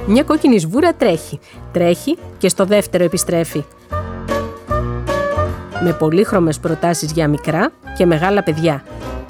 Μια κόκκινη σβούρα τρέχει. Τρέχει και στο δεύτερο επιστρέφει. Με πολύχρωμες προτάσεις για μικρά και μεγάλα παιδιά.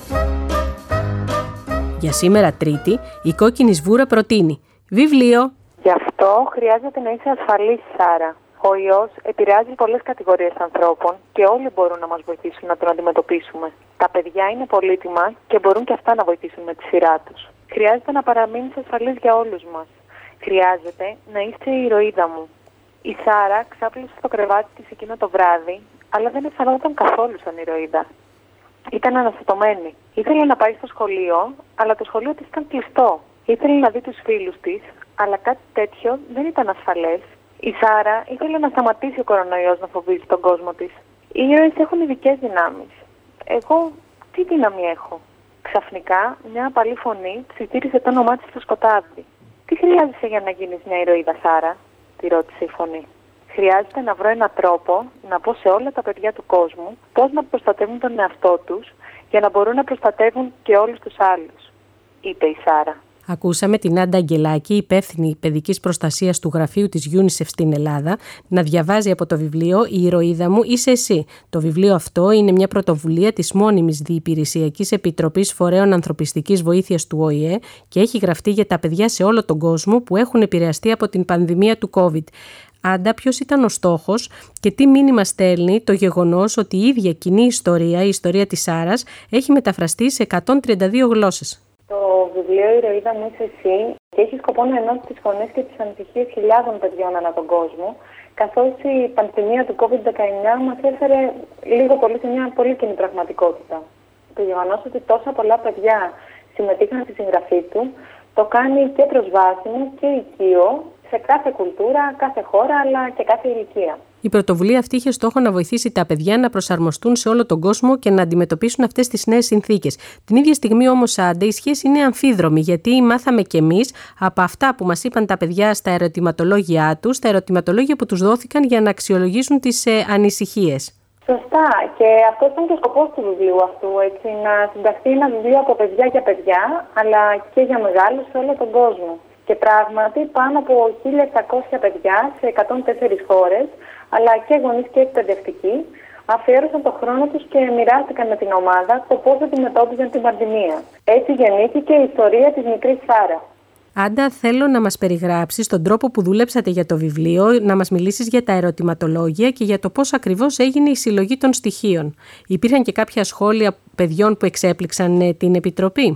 Για σήμερα Τρίτη, η κόκκινη σβούρα προτείνει βιβλίο. Γι' αυτό χρειάζεται να είσαι ασφαλής, Σάρα. Ο ιός επηρεάζει πολλές κατηγορίες ανθρώπων και όλοι μπορούν να μας βοηθήσουν να τον αντιμετωπίσουμε. Τα παιδιά είναι πολύτιμα και μπορούν και αυτά να βοηθήσουν με τη σειρά τους. Χρειάζεται να παραμείνεις ασφαλής για όλους μας. Χρειάζεται να είσαι η ηρωίδα μου. Η Σάρα ξάπλωσε στο κρεβάτι της εκείνο το βράδυ, αλλά δεν αισθανόταν καθόλου σαν ηρωίδα. Ήταν αναστατωμένη. Ήθελε να πάει στο σχολείο, αλλά το σχολείο της ήταν κλειστό. Ήθελε να δει τους φίλους της, αλλά κάτι τέτοιο δεν ήταν ασφαλές. Η Σάρα ήθελε να σταματήσει ο κορονοϊός να φοβίζει τον κόσμο της. Οι ήρωες έχουν ειδικές δυνάμεις. Εγώ τι δύναμη έχω? Ξαφνικά μια απαλή φωνή ψιθύρισε το όνομά της στο σκοτάδι. Τι χρειάζεσαι για να γίνεις μια ηρωίδα, Σάρα? Τη ρώτησε η φωνή. Χρειάζεται να βρω έναν τρόπο να πω σε όλα τα παιδιά του κόσμου πώς να προστατεύουν τον εαυτό τους για να μπορούν να προστατεύουν και όλους τους άλλους, είπε η Σάρα. Ακούσαμε την Άντα Αγγελάκη, υπεύθυνη παιδικής προστασίας του γραφείου της UNICEF στην Ελλάδα, να διαβάζει από το βιβλίο «Η ηρωίδα μου είσαι εσύ». Το βιβλίο αυτό είναι μια πρωτοβουλία της μόνιμης διυπηρεσιακής επιτροπής φορέων ανθρωπιστικής βοήθειας του ΟΗΕ και έχει γραφτεί για τα παιδιά σε όλο τον κόσμο που έχουν επηρεαστεί από την πανδημία του COVID. Άντα, ποιος ήταν ο στόχος και τι μήνυμα στέλνει το γεγονός ότι η ίδια κοινή ιστορία, η ιστορία της Σάρας, έχει μεταφραστεί σε 132 γλώσσες. Το βιβλίο «Η ηρωίδα μου είσαι εσύ» και έχει σκοπό να ενώσει τις φωνές και τις ανησυχίες χιλιάδων παιδιών ανά τον κόσμο, καθώς η πανδημία του COVID-19 μας έφερε λίγο πολύ σε μια πολύ κοινή πραγματικότητα. Το γεγονός ότι τόσα πολλά παιδιά συμμετείχαν στη συγγραφή του το κάνει και προσβάσιμο και οικείο σε κάθε κουλτούρα, κάθε χώρα αλλά και κάθε ηλικία. Η πρωτοβουλία αυτή είχε στόχο να βοηθήσει τα παιδιά να προσαρμοστούν σε όλο τον κόσμο και να αντιμετωπίσουν αυτές τις νέες συνθήκες. Την ίδια στιγμή όμως, Άντε, η σχέση είναι αμφίδρομη, γιατί μάθαμε κι εμείς από αυτά που μας είπαν τα παιδιά στα ερωτηματολόγια τους, τα ερωτηματολόγια που τους δόθηκαν για να αξιολογήσουν τις ανησυχίες. Σωστά. Και αυτό ήταν και ο σκοπός του βιβλίου αυτού, έτσι, να συνταχθεί ένα βιβλίο από παιδιά για παιδιά, αλλά και για μεγάλους σε όλο τον κόσμο. Και πράγματι, πάνω από 1.700 παιδιά σε 104 χώρες, αλλά και γονείς και εκπαιδευτικοί, αφιέρωσαν τον χρόνο τους και μοιράστηκαν με την ομάδα το πώς αντιμετώπιζαν την πανδημία. Έτσι γεννήθηκε η ιστορία της μικρής Σάρα. Άντα, θέλω να μας περιγράψεις τον τρόπο που δούλεψατε για το βιβλίο, να μας μιλήσεις για τα ερωτηματολόγια και για το πώς ακριβώς έγινε η συλλογή των στοιχείων. Υπήρχαν και κάποια σχόλια παιδιών που εξέπληξαν την Επιτροπή?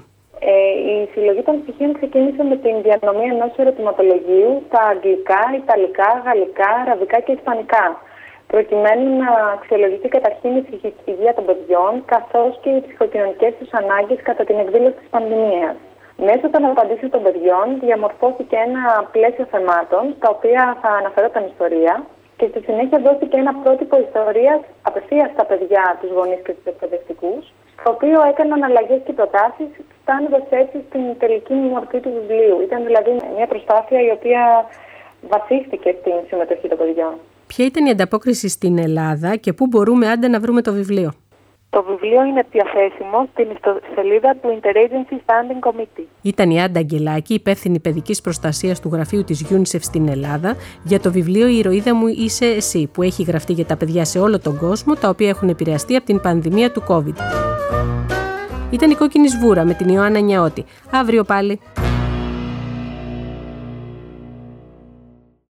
Η συλλογή των στοιχείων ξεκίνησε με την διανομή ενός ερωτηματολογίου στα αγγλικά, ιταλικά, γαλλικά, αραβικά και ισπανικά, προκειμένου να αξιολογηθεί καταρχήν η ψυχική υγεία των παιδιών, καθώς και οι ψυχοκοινωνικές τους ανάγκες κατά την εκδήλωση της πανδημίας. Μέσω των απαντήσεων των παιδιών διαμορφώθηκε ένα πλαίσιο θεμάτων, στα οποία θα αναφερόταν ιστορία, και στη συνέχεια δόθηκε ένα πρότυπο ιστορίας απευθείας στα παιδιά, τους γονείς και τους εκπαιδευτικούς, το οποίο έκαναν αλλαγές και προτάσεις, φτάνοντας έτσι στην τελική μορφή του βιβλίου. Ήταν δηλαδή μια προσπάθεια η οποία βασίστηκε στην συμμετοχή των παιδιών. Ποια ήταν η ανταπόκριση στην Ελλάδα και πού μπορούμε, Άντε, να βρούμε το βιβλίο? Το βιβλίο είναι διαθέσιμο στην ιστοσελίδα του Interagency Standing Committee. Ήταν η Άντα Αγγελάκη, υπεύθυνη παιδικής προστασίας του γραφείου της UNICEF στην Ελλάδα, για το βιβλίο «Η ηρωίδα μου είσαι εσύ», που έχει γραφτεί για τα παιδιά σε όλο τον κόσμο, τα οποία έχουν επηρεαστεί από την πανδημία του COVID. Ήταν η Κόκκινη Σβούρα με την Ιωάννα Νιαώτη. Αύριο πάλι.